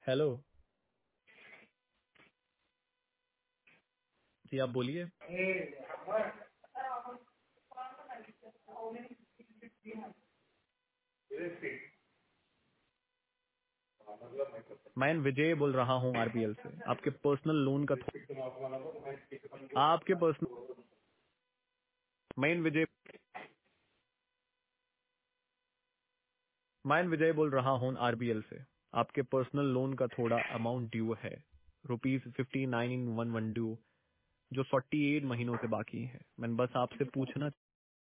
Hello जी, आप बोलिए। मैं विजय बोल रहा हूँ आरबीएल से। आपके पर्सनल लोन का आपके पर्सनल मैं विजय बोल रहा हूँ आरबीएल से। आपके पर्सनल लोन का थोड़ा अमाउंट ड्यू है, ₹59,112, जो 48 महीनों से बाकी है। मैं बस आपसे पूछना